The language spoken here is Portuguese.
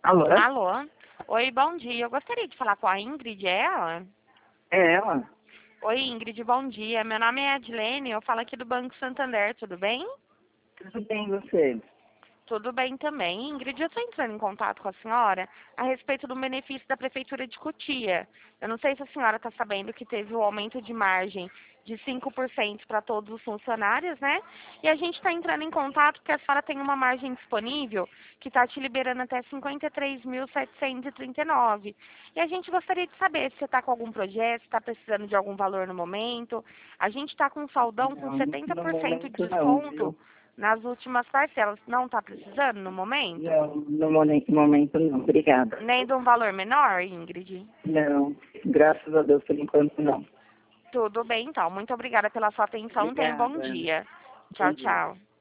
Alô? Alô? Oi, bom dia. Eu gostaria de falar com a Ingrid, é ela? É ela? Oi, Ingrid, bom dia. Meu nome é Adilene, eu falo aqui do Banco Santander, tudo bem? Tudo bem, você? Tudo bem também. Ingrid, eu estou entrando em contato com a senhora a respeito do benefício da Prefeitura de Cotia. Eu não sei se a senhora está sabendo que teve um aumento de margem de 5% para todos os funcionários, né? E a gente está entrando em contato porque a senhora tem uma margem disponível que está te liberando até 53.739. E a gente gostaria de saber se você está com algum projeto, se está precisando de algum valor no momento. A gente está com um saldão com Não, no 70% de momento não, desconto viu? nas últimas parcelas. Não está precisando no momento? Não, no momento não, obrigada. Nem de um valor menor, Ingrid? Não, graças a Deus, por enquanto não. Tudo bem, então. Muito obrigada pela sua atenção. Tenha um bom Obrigada. dia. Bom Tchau, dia. tchau.